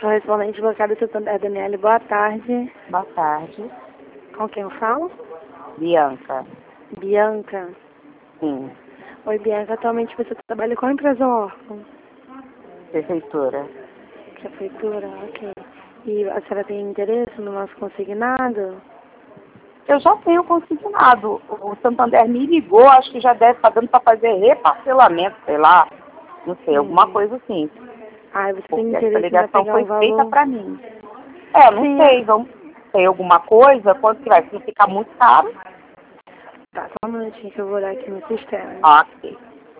Correspondente bancário Santander, Daniele, boa tarde. Boa tarde. Com quem eu falo? Bianca. Bianca. Sim. Oi, Bianca. Atualmente você trabalha com a empresa órfã? Prefeitura. Prefeitura, ok. E a senhora tem interesse no nosso consignado? Eu já tenho consignado. O Santander me ligou, acho que já deve estar dando para fazer reparcelamento, sei lá. Não sei, alguma coisa assim. Ah, você tem Porque essa interesse em ligação pegar foi um feita valor? para mim. É, não Sim. sei, vamos ter alguma coisa? Quanto que vai? Se não ficar muito caro? Tá, só um minutinho que eu vou olhar aqui no sistema. Ok.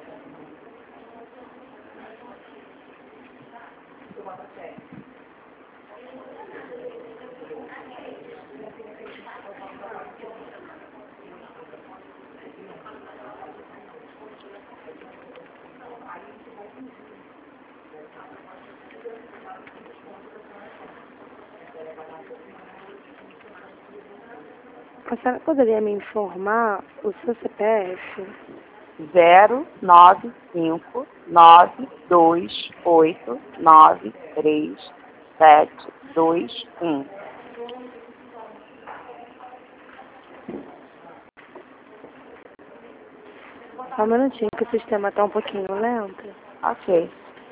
A senhora poderia me informar o seu CPF? 09598937721. Só um minutinho que o sistema tá um pouquinho lento. Ok.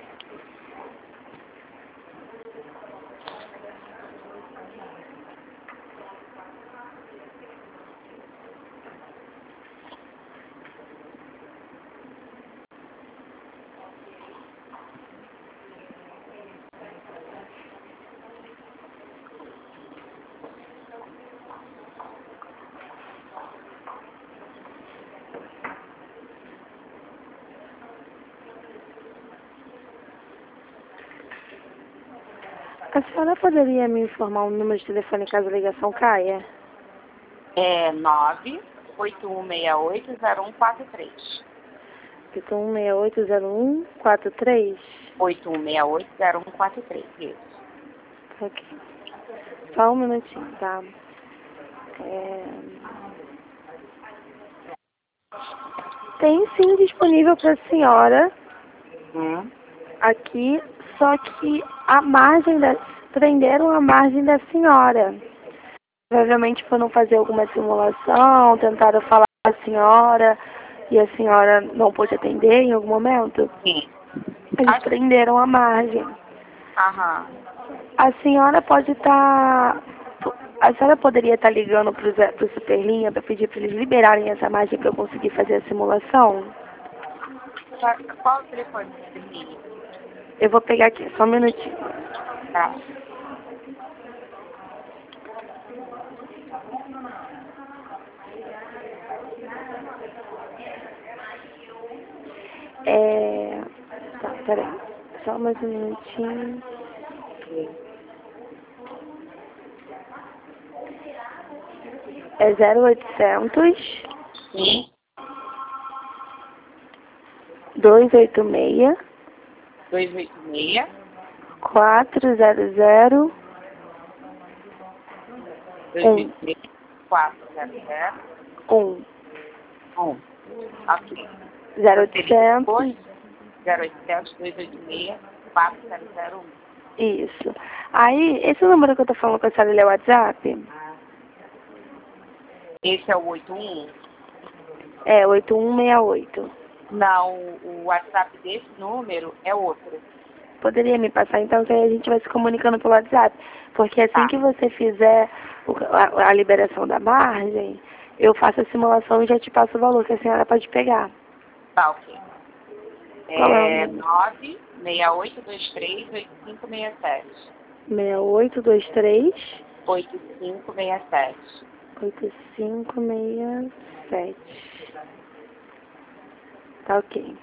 A senhora poderia me informar o número de telefone caso a ligação caia? É 981680143. 81680143? 81680143, isso. Ok. Só um minutinho, tá? Tem sim disponível para a senhora aqui, só que a margem prenderam a margem da senhora. Provavelmente foram fazer alguma simulação, tentaram falar com a senhora e a senhora não pôde atender em algum momento. Sim. Eles prenderam a margem. Aham. A senhora pode estar... A senhora poderia estar ligando para o Superlinha para pedir para eles liberarem essa margem para eu conseguir fazer a simulação? Qual o telefone do Superlinha? Eu vou pegar aqui, só um minutinho. Tá. Tá, peraí. Só mais um minutinho. É 0800 Sim. 286 286 400 286 400 1. 1. Ok. 0800. 0800 286 4001. Isso. Aí, esse número que eu tô falando com a senhora, ele é o WhatsApp? Esse é o 81? É, 8168. Não, o WhatsApp desse número é outro. Poderia me passar, então, que aí a gente vai se comunicando pelo WhatsApp. Porque assim que você fizer a liberação da margem, eu faço a simulação e já te passo o valor que a senhora pode pegar. Tá, ok. Qual é o É número? 968238567. 6823 8567. 8567. Tá ok.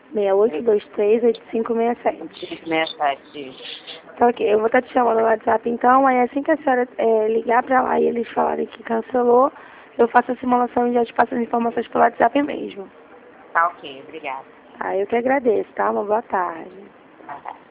68238567. 67. Tá ok. Eu vou estar te chamando no WhatsApp então, aí assim que a senhora ligar pra lá e eles falarem que cancelou, eu faço a simulação e já te passo as informações pelo WhatsApp mesmo. Tá ok, obrigada. Tá, eu que agradeço, tá? Uma boa tarde. Tá.